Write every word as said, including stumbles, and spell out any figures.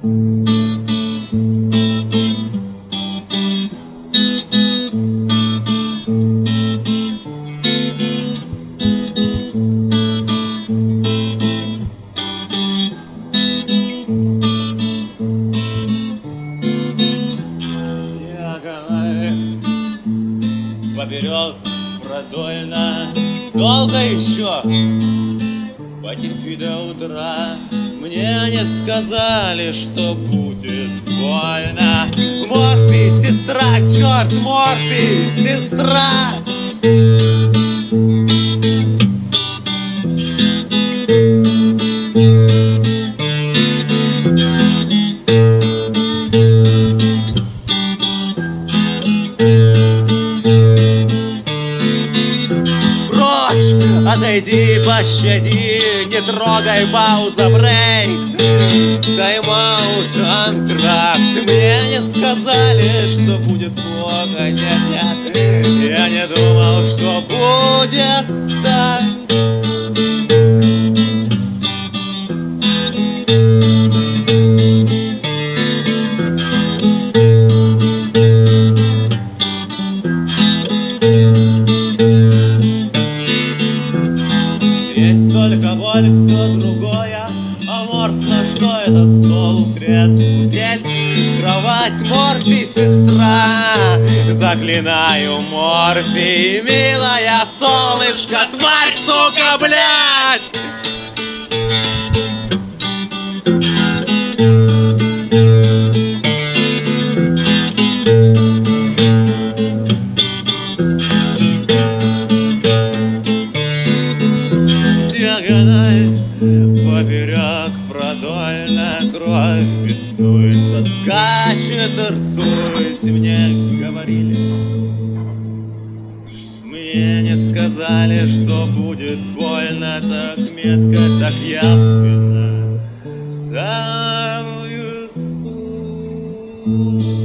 Поперек продольно, долго еще потерпи до утра. Мне не сказали, что будет больно. Морфий, сестра, черт, Морфий, сестра. Отойди, пощади, не трогай, пауза, брейк. Тайм-аут, антракт. Мне не сказали, что будет плохо, нет, нет. Я не думал, что будет так. Есть только боль, все другое аморфно. Что это? Стол, крест, пель, кровать, Морфий, сестра. Заклинаю, Морфий, милая солнышко, тварь, сука, блядь! Диагональ, поперек, продольно, кровь беснуется, скачет ртуть. Мне говорили, мне не сказали, что будет больно так метко, так явственно, в самую суть.